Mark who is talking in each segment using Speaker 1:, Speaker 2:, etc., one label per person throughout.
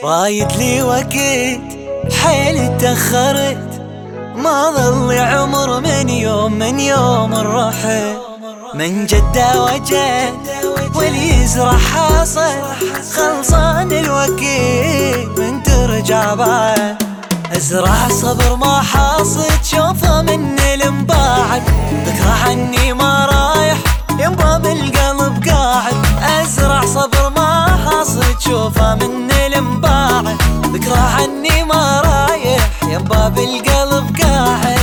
Speaker 1: رايد لي وقت حيل تأخرت، ما ظل عمر من يوم رحت. من جدة وجد واللي يزرع حاصل، خلصان الوقت من ترجع بعد. ازرع صبر ما حاصد، شوفه من المباعد. ذكرى عني ما رايح ينبا بالقلب قاعد. ازرع صبر ما حاصد، شوفه من المباعد. ذكرى عني ما رايح ينبا بالقلب قاعد.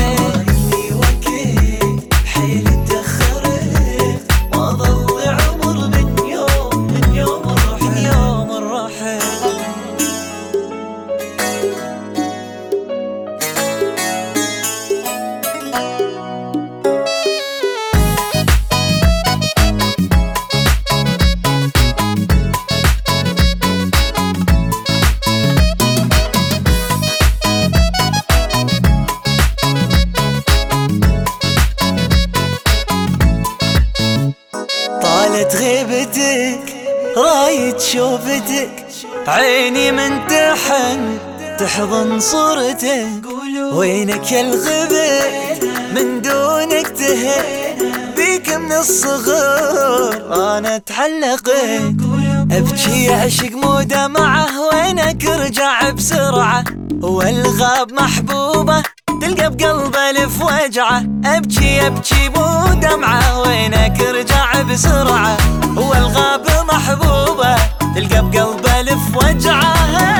Speaker 1: طالت غيبتك رايد شوفتك، عيني من تحن تحضن صورتك. وينك يا الغبت من دونك تهت، بيك من الصغر انا تعلقت. ابكي عشق مو دمعه، وينك ارجع بسرعه. والغاب محبوبه تلقى بقلبه الف وجعه. ابكي مو دمعه، وينك ارجع بسرعه. والغاب محبوبه تلقى بقلبه الف وجعه.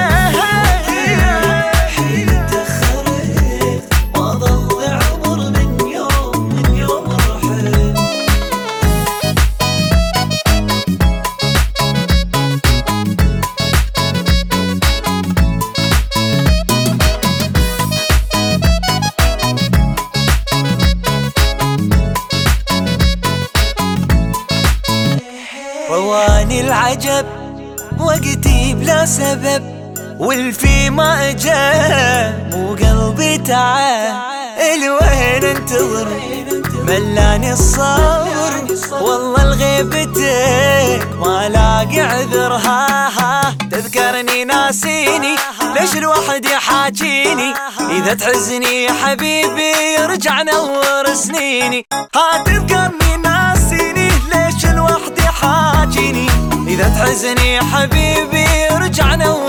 Speaker 1: رواني العجب وقتي بلا سبب، والفي ما اجاب مو قلبي تعب. الوين انتظر ملاني الصبر، والله الغيبتك ما لاقي عذر. تذكرني ناسيني ليش الواحد يحاجيني. اذا تحزني حبيبي يرجع نور سنيني. تذكرني ناسيني ليش الواحد يحاجيني. إذا تحزني حبيبي ارجع نور